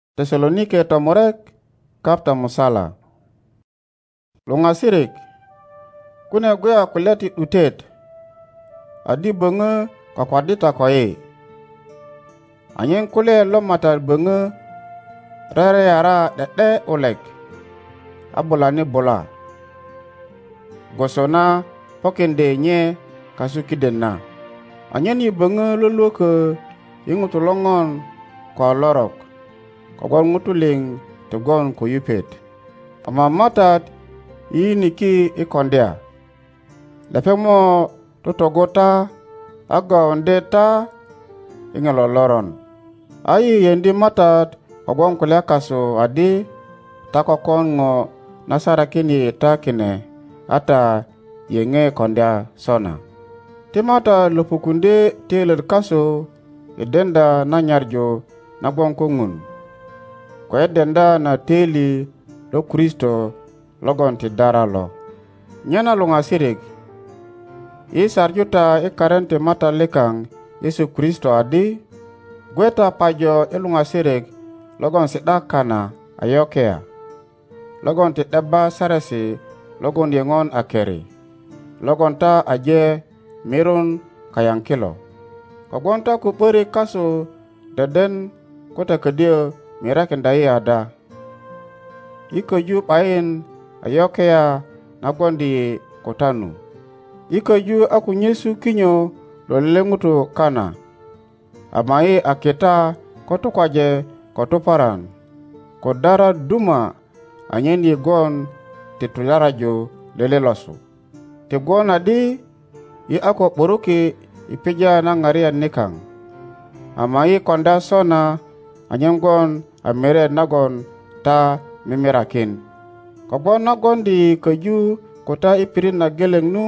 Tesalonike tomurek kapta musala. Lunga sirik kune gwe akuleti utet adi bunga kakwadita koye anyen kule lo matar bunga rere yara dede ulek abulani bula gosona pokende nye kasukidenna anyen yi bunga lulu ke yingutulongon ko lorok kogwan ngutuling tegon ko yupet ama matat yi niki ikondea lepemo tutogota aga ondeta ingeloloron ayi yendi matat kogwan kulya kaso adi takokon ngo nasarakini takine ata yenge kondea sona timata lupukunde teler kaso edenda na nyarjo na gwankungun ko edenda na teli lo Kristo logon ti dara lo nyana lunga sirik isarjuta ikarente mata lekang Yesu Kristo adi gweta pajo ilunga sirik logon sida kana ayokea logon ti deba sarasi logon yengon akeri logon ta aje mirun kayankilo kogon ta kuperi kaso deden kota kedia mirakin dai ada ikoju pain ayokea nagondi kotanu ikoju aku Yesu kinyo lo lengutu kana amai akita kotu kwaje kotu paran kodara duma anyen yegon titularajo lele losu tegon adi yi ako buruki ipija na ngaria nikang amai konda sona anyengon amere nagon ta mimirakin kobon nagon di keju kota ipirin na geleng nu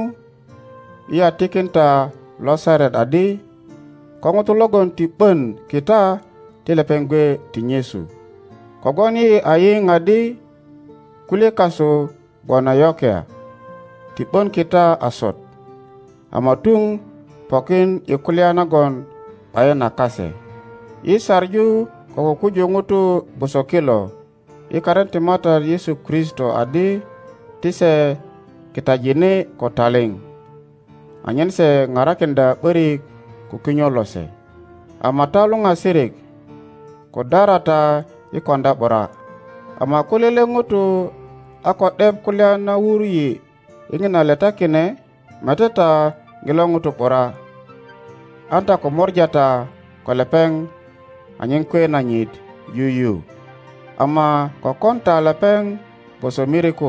iya tikinta losaret adi kongotu logon ti pen kita tilepengwe ti Yesu kogon yi aying adi kule kaso bona yokea ti pen kita asot amatung pokin ikulia nagon payena kase isarju koko kujo ngutu busokilo ikarenti mata Yesu Kristo adi tise kita jine ko taling anyen se ngarakinda beri kukinyolose amata lunga sirik ko darata ikonda bora ama kulele ngutu ako deb kulya na wuri ingina letakine mateta ngilo ngutu bora anta ko morjata ko lepeng anyen kwe na nyit yuyu ama kokonta lepeng boso miriko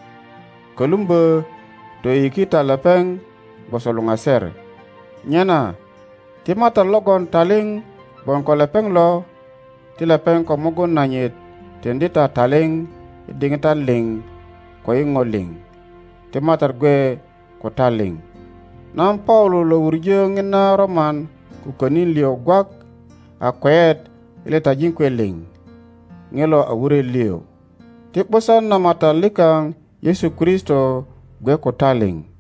kolumbe to ikita lepeng boso lungaser nyana timata logon taling bon ko lepeng lo ti lepeng ko mugun na nyit tendita taling dingita ling ko ingoling timata gwe ko taling nam Paulo lo urje ngina roman ku konin lio gwak akwet ile tajin kweling ngelo awure lio tiposan na mata likang Yesu Kristo gwe ko taling